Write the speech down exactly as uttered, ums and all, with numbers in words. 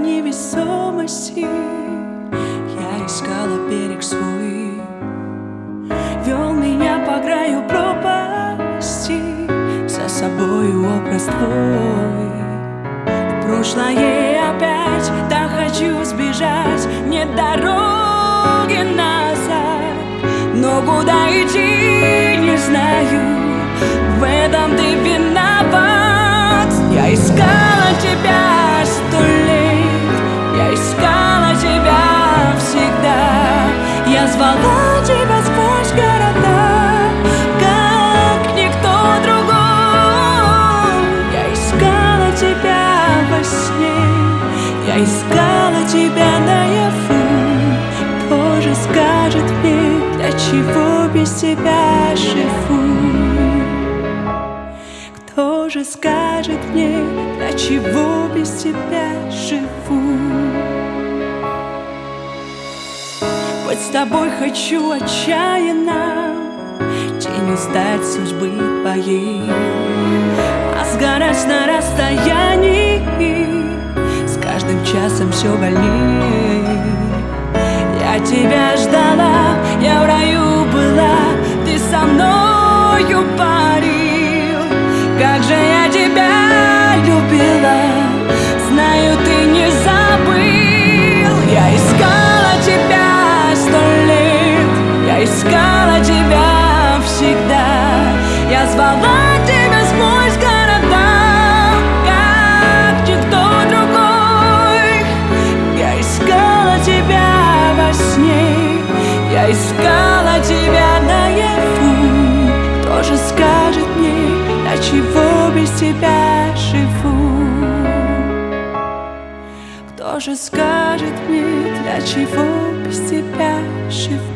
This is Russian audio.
невесомости. Я искала берег свой, вел меня по краю пропасти, за собою образ твой. В прошлое опять, да хочу сбежать, нет дороги назад, но куда идти не знаю, в этом ты виноват. Я искала тебя сто лет, я искала тебя всегда, я звала тебя сквозь города, как никто другой. Я искала тебя во сне, я искала тебя наяву. Кто же скажет мне, для чего без тебя живу? Кто же скажет мне, для чего без тебя живу? Быть с тобой хочу отчаянно, тенью стать судьбы твоей, а сгорать на расстоянии с каждым часом все больнее. Я тебя ждала, я в раю была, ты со мною парил. Как же я тебя любила, знаю, ты не забыл. Я искала тебя сто лет, я искала тебя всегда, я звала тебя сквозь города, как никто другой. Я искала тебя во сне, я искала тебя наяву. Кто же скажет мне, для чего без тебя живу? Кто же скажет мне, для чего без тебя живу?